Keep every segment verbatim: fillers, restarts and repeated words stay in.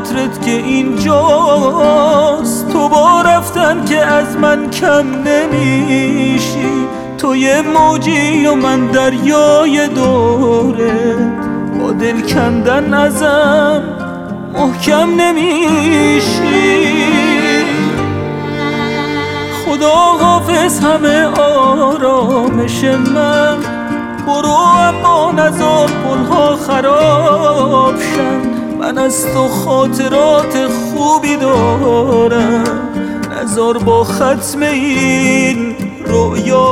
عطرت که اینجاست، تو با رفتن که از من کم نمیشی. تو یه موجی و من دریای دورت، با دل کندن ازم محکم نمیشی. خدا حافظ همه آرامش من، برو اما نذار پلها خراب شن. من از تو خاطرات خوبی دارم، نذار با ختم این رؤیا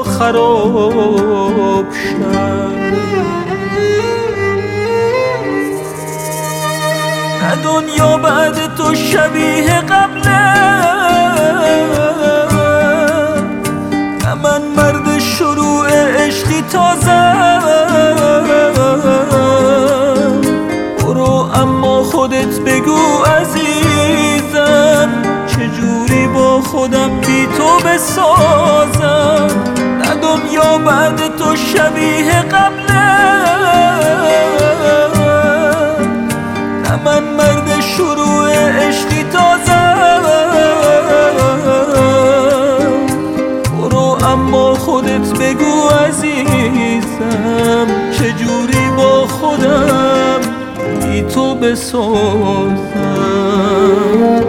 خراب شن. نه دنیا بعد تو شبیه قبله، نه من مرد شروع عشقی تازه. برو اما خودت بگو عزیزم، چجوری با خودم بی تو بسازم. نه دنیا بعد تو شبیه قبله، نه من مرد شروع عشقی تازه. برو اما خودت بگو عزیزم، چجوری با خودم بی تو بسازم.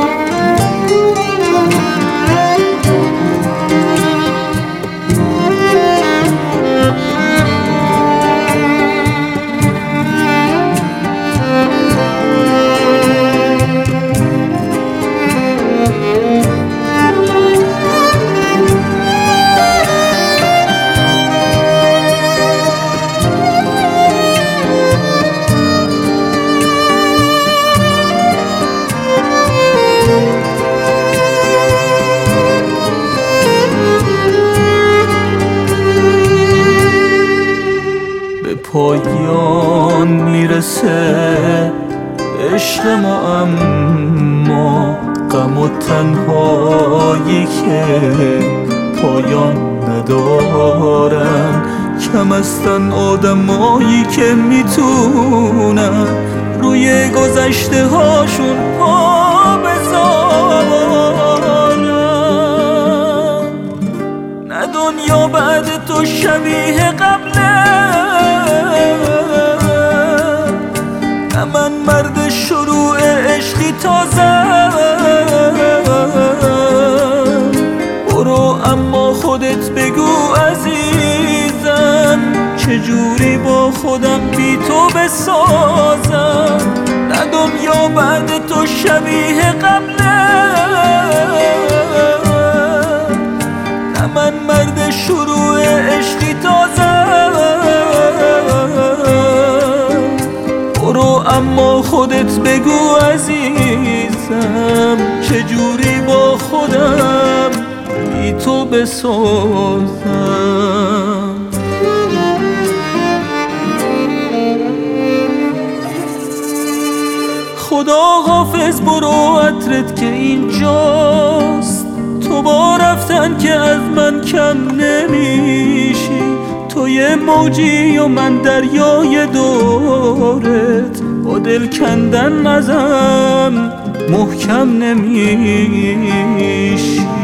پایان میرسه عشق ما، اما غم و تنهایی که پایان ندارن. کم هستن آدمایی که میتونن روی گذشته هاشون پا بذارن. نه دنیا بعد تو شبیه قبله، نه من مرد شروع عشقی تازه. برو اما خودت بگو عزیزم، چجوری با خودم بی تو بسازم. نه دنیا بعد تو شبیه قبله، نه من مرد شروع عشقی تازه. برو اما خودت بگو عزیزم، چجوری با خودم بی تو بسازم. خدا حافظ برو عطرت که اینجاست، تو با رفتن که از من کم نمیشی. تو یه موجی و من دریای دورت، با دل کندن ازم محکم نمیشی.